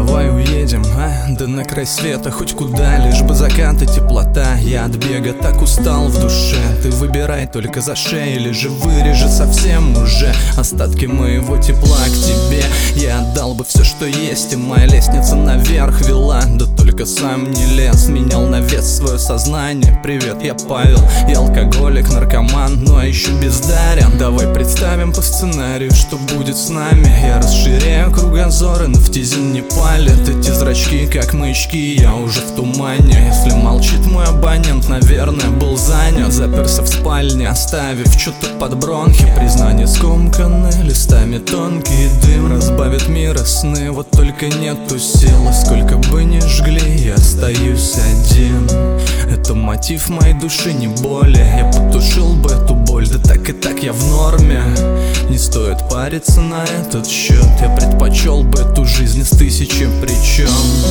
давай уедем, да на край света, хоть куда, лишь бы закат и теплота. Я от бега так устал в душе, ты выбирай только за шею, или же вырежи совсем уже остатки моего тепла к тебе. Я отдал бы все, что есть, и моя лестница наверх вела, да только сам не лез, менял на вес свое сознание. Привет, я Павел, я алкоголик, наркоман, ну а еще бездарен. Давай представим по сценарию, что будет с нами. Я расширяю кругозоры, но в тизин не палят эти зрачки, как маячки, я уже в тумане. Если молчит мой абонент, наверное, был занят. Заперся в спальне, оставив что-то под бронхи. Признание скомканы листами, тонкий дым разбавит мир и сны, вот только нету силы. Сколько бы ни жгли, я остаюсь один. Это мотив моей души, не более. Я потушил бы эту боль, да так и так я в норме. Не стоит париться на этот счет, я предпочел бы эту жизнь из тысячи причин.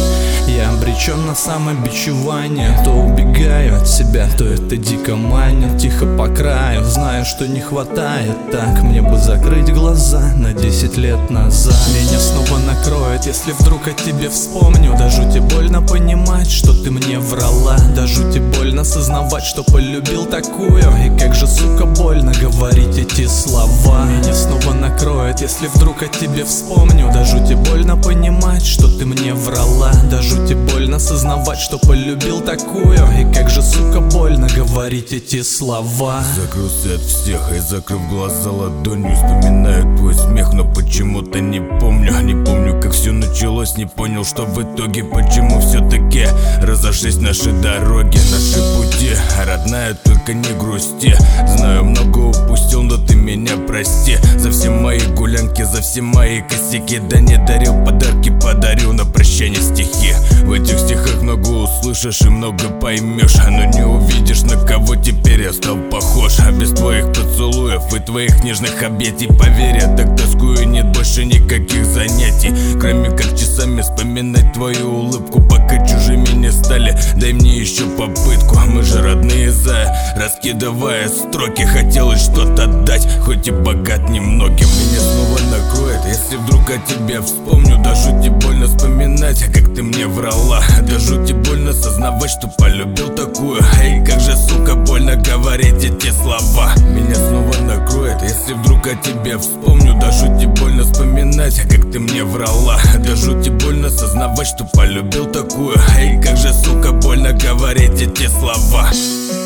Я обречен на самобичевание, то убегаю от себя, то это дико манит. Тихо по краю, знаю, что не хватает так. Мне бы закрыть глаза на 10 лет назад. Меня снова накроет, если вдруг о тебе вспомню. Да жути больно понимать, что ты мне врала. Да жути больно сознавать, что полюбил такую. И как же, сука, больно говорить эти слова. Меня снова накроет, если вдруг о тебе вспомню. Да жути больно понимать, что ты мне врала. Да жути больно сознавать, что полюбил такую. И как же, сука, больно говорить эти слова. Закрылся от всех и, закрыв глаза ладонью, вспоминаю твой смех, но почему-то не помню. Не помню, как все началось, не понял, что в итоге, почему все-таки разошлись наши дороги, наши пути. Родная, только не грусти. Знаю, много упустил, но ты меня прости. За все мои гулянки, за все мои косяки. Да не дарил подарки, подарил на прощание стихи. В этих стихах много услышишь и много поймешь, но не увидишь, на кого теперь я стал похож. А без твоих поцелуев и твоих нежных объятий, поверь, я так тоскую, нет больше никаких занятий, кроме как часами вспоминать твою улыбку. Пока чужими не стали, дай мне еще попытку. Мы же родные, раскидывая строки, хотелось что-то дать, хоть и богат немногим. Меня снова накроет, если вдруг о тебе вспомню. Да жути больно вспоминать, как ты мне врала. Да жути больно сознавать, что полюбил такую. Эй, как же, сука, больно говорить эти слова. Меня снова накроет, если вдруг о тебе вспомню. Да жути больно вспоминать, как ты мне врала. Да жути больно сознавать, что полюбил такую. Эй, как же, сука, больно говорить эти слова.